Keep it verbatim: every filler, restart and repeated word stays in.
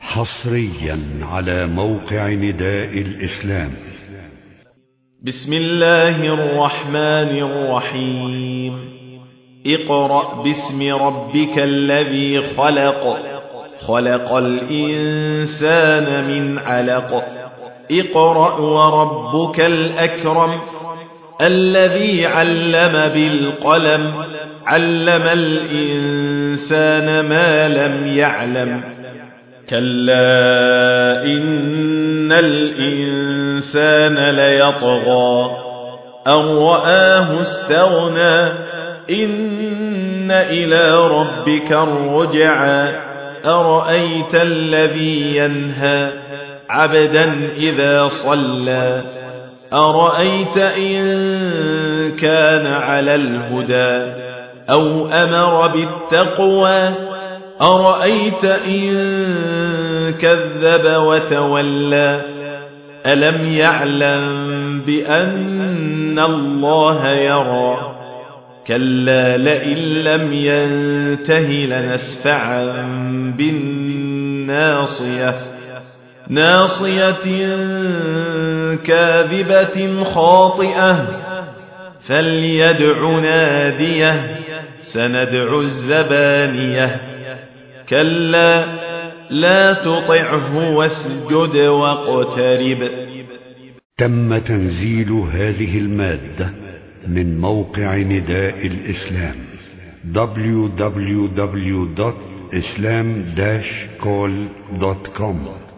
حصريا على موقع نداء الإسلام. بسم الله الرحمن الرحيم. اقرأ باسم ربك الذي خلق خلق الإنسان من علق اقرأ وربك الأكرم الذي علم بالقلم علم الإنسان ما لم يعلم كلا إن الإنسان ليطغى أن رآه استغنى إن إلى ربك الرجعى أرأيت الذي ينهى عبدا إذا صلى أرأيت إن كان على الهدى أو أمر بالتقوى أرأيت إن كذب وتولى ألم يعلم بأن الله يرى كلا لئن لم ينته لنسفعا بالناصية ناصية كاذبة خاطئة فليدع ناديه سندع الزبانية كلا لا تطعه واسجد واقترب. تم تنزيل هذه المادة من موقع نداء الإسلام دبليو دبليو دبليو دوت إسلام داش كول دوت كوم.